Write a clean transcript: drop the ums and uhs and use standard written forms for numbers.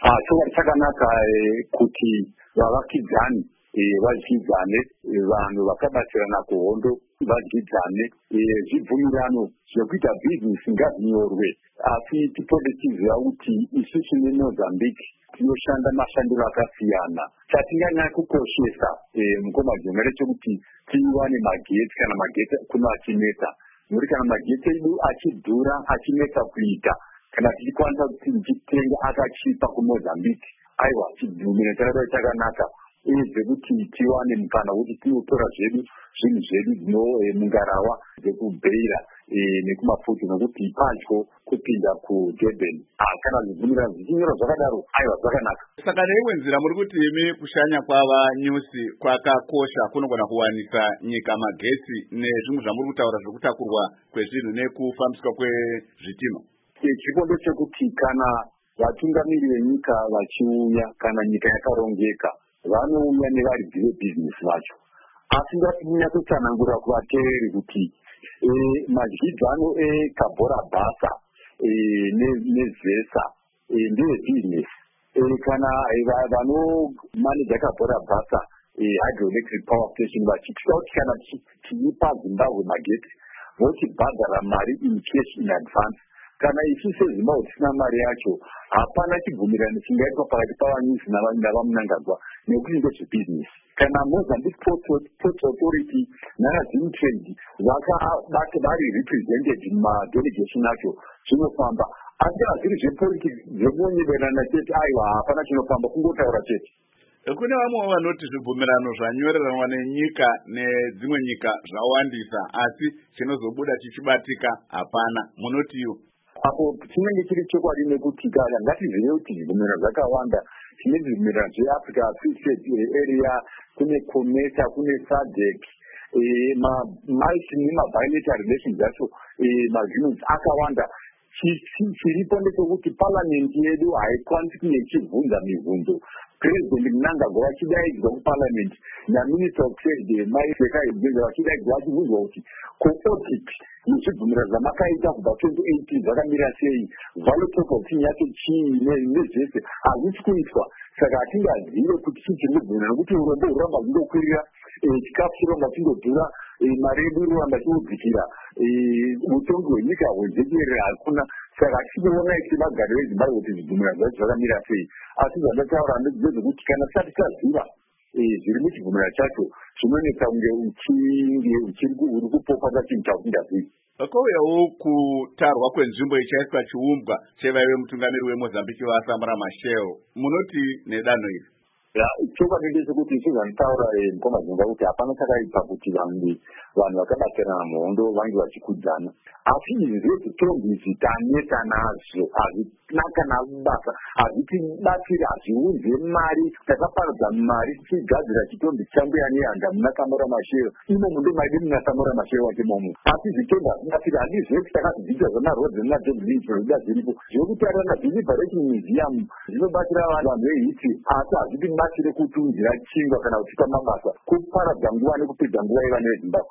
Chokwadi chakanaka kuti vavakidzani vadyidzane, vanhu vakabatsirana kuhondo vadyidzane, zvibvumirano zvekuita bhizinesi ngazvinyorwe, asi tipote tiziva kuti isusu neMozambique tinoshanda mashandiro akasiyana. Chatinganyanya kukoshesa mukoma jongere chekuti tiwane magetsi kana magetsi kuno achinetsa, nokuti kana magetsi edu achidhura achinetsa kuita, kana tichikwanisa kuti tichitenga akachipa kuMozambique, aiwa chibvumirano chakadai chakanaka, uye zvekuti tiwane mukana wekuti tinotora zvinhu zvedu zvino mungarawa dzekubheira nekumafuta, nokuti padyo kupinda kuDurban. Kana zvibvumirano zvichinyora zvakadaro, aiwa zvakanaka. Saka neimwe nzira muri kuti imi kushanya kwava nyusi kwakakosha kunogona kuwanisa nyika magetsi nezvimwe zvamuri kutaura zvekutakurwa kwezvinhu nekufambiswa kwezvitima. Chikondo chekuti kana vatungamiri venyika vachiuya, kana nyika yakarongeka, vanouya nevaridzi vebhizinesi vacho, asi ngatinyatsanangura kuvateereri kuti madyidzano eKabhora Basa neZesa ndevebhizinesi. Kana vanomaneja Kabhora Basa hydroelectric power station vachitya kuti kana tichipa Zimbabwe magetsi vochibhadhara mari in cash in advance, kana isu seZimbabwe tisina mari yacho, hapana chibvumirano chingaitwa pakati pavanyusi navamunangagwa, nekuti ndezvebhizinesi. Kana Mozambique Ports Authority naRazim Trade vari represented mumadelegation acho, zvinofamba. Asi kana zviri zvepolitics zvekunyeverana chete, aiwa hapana chinofamba, kungotaura chete. Kune vamwe vanoti zvibvumirano zvanyoreranwa nenyika nedzimwe nyika zvawandisa, asi chinozobuda chichibatika hapana. Munotiwo apo chinenge chiri chokwadi, nekuti ngatizive kuti zvibvumirano zvakawanda. Tine zvibvumirano zveAfrica Free Trade Area, kune COMESA, kune SADC, bilateral relations acho, mazvinonzi akawanda. Chiripo ndechekuti parliament yedu haikwanisi kunge ichibvunza mibvunzo. President Mnangagwa vachidaidzwa kuparliament naMinister of Trade Maiseka Ibwenza vachidaidzwa vachibvunzwa kuti ko-audit nezvibvumirano zvamakaita kubva 2018 zvakamira sei, value proposition yacho chii nezvese hazvisi kuitwa. Saka hatingazive kuti chii chiri kubvumirana, nokuti urombo huramba hundokwirira, chikafu chiramba chindodhura, mari yedu iroramba chindodzikira, utongi hwenyika hwejekerera hakuna. Saka tichiona semagare veZimbabwe kuti zvibvumirano zvacho zvakamira sei, asi zvandataura ndezvekuti kana tisati taziva zviri muchibvumirano chacho, zvinonetsa kunge uri kupopata chinhu chausingazivi. Kwauyawo kutarwa kwenzvimbo ichaiswa chiumbwa chevaive mutungamiri weMozambique vaSamora Machel, munoti nedanho iri? Chokwadi ndechekuti isu zvanditaura mukoma zvinga kuti hapana chakaipa kuti vanhu vakabatsirana muhondo vange vachikudzana, asi izvi zvedzitombizi taneta nazvo hazvina kana basa, hazvitibatsiri, hazviunze mari. Takaparadza mari tichigadzira chitombi changu yaneyanga muna Samora Machel, imo mundo maidi muna Samora Machel wacho momo, asi zvitombi hazvibatsiri. Handizveti takazvidzidza zvemarodzi nemadeblis zvoida zviripo zvekutarira naDeliberation Museum zvinobatsira vanhu vehiti, asi hazvitibatsire kutungira chingwa kana kuchipa mabasa, kuparadza nguva nekupedza nguva yevana veZimbabwe.